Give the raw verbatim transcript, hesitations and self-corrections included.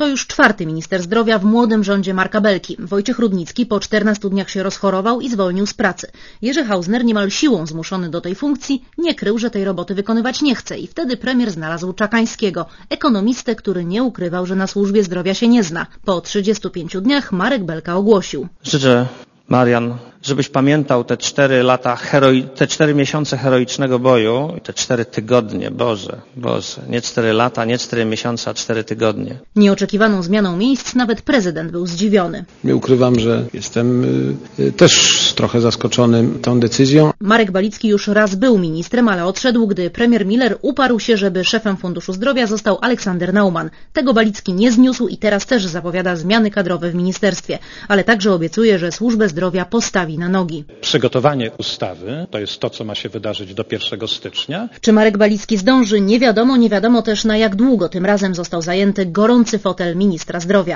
To już czwarty minister zdrowia w młodym rządzie Marka Belki. Wojciech Rudnicki po czternastu dniach się rozchorował i zwolnił z pracy. Jerzy Hausner, niemal siłą zmuszony do tej funkcji, nie krył, że tej roboty wykonywać nie chce i wtedy premier znalazł Czakańskiego, ekonomistę, który nie ukrywał, że na służbie zdrowia się nie zna. Po trzydziestu pięciu dniach Marek Belka ogłosił: Życzę, Marian, żebyś pamiętał te cztery lata, heroi- te cztery miesiące heroicznego boju, te cztery tygodnie, Boże, Boże, nie cztery lata, nie cztery miesiące, a cztery tygodnie. Nieoczekiwaną zmianą miejsc nawet prezydent był zdziwiony. Nie ukrywam, że jestem y, też trochę zaskoczony tą decyzją. Marek Balicki już raz był ministrem, ale odszedł, gdy premier Miller uparł się, żeby szefem Funduszu Zdrowia został Aleksander Naumann. Tego Balicki nie zniósł i teraz też zapowiada zmiany kadrowe w ministerstwie, ale także obiecuje, że służbę zdrowia postawi na nogi. Przygotowanie ustawy to jest to, co ma się wydarzyć do pierwszego stycznia. Czy Marek Balicki zdąży? Nie wiadomo, nie wiadomo też na jak długo tym razem został zajęty gorący fotel ministra zdrowia.